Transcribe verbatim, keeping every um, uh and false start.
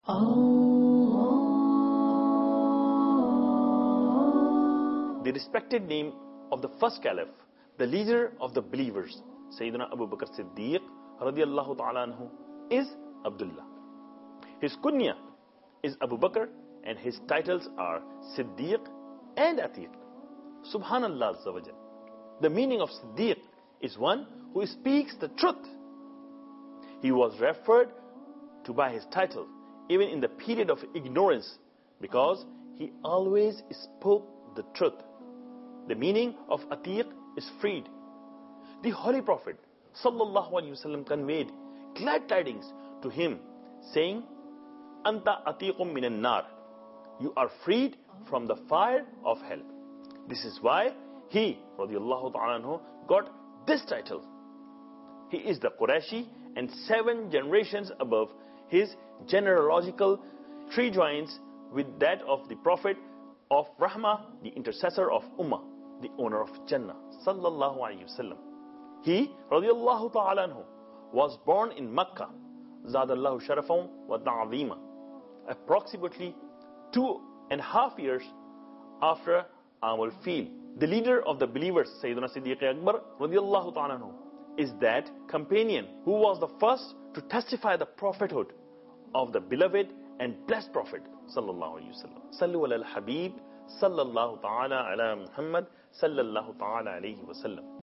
The respected name of the first caliph, the leader of the believers, Sayyidina Abu Bakr Siddiq radiyallahu ta'ala anhu, is Abdullah. His kunya is Abu Bakr and his titles are Siddiq and Atiq. Subhanallah Azza wa Jal. The meaning of Siddiq is one who speaks the truth. He was referred to by his title even in the period of ignorance because he always spoke the truth. The meaning of Atiq is freed. The Holy Prophet Sallallahu Alaihi Wasallam conveyed glad tidings to him saying, Anta Atiqum minan nar. You are freed from the fire of hell. This is why he, radiyallahu ta'ala anhu, got this title. He is the Qurayshi and seven generations above his genealogical tree joins with that of the Prophet of Rahmah, the intercessor of Ummah, the owner of Jannah, Sallallahu Alaihi Wasallam. He, radiyallahu ta'ala anhu, was born in Makkah, Zadallahu Sharafam wa Ta'zima, approximately two and a half years after Amul Fil. The leader of the believers, Sayyidina Siddiq Akbar radiyallahu ta'ala anhu, is that companion who was the first to testify the prophethood of the beloved and blessed Prophet sallallahu alaihi wasallam. Sallu ala al-Habib sallallahu ta'ala ala Muhammad sallallahu ta'ala alayhi wasallam.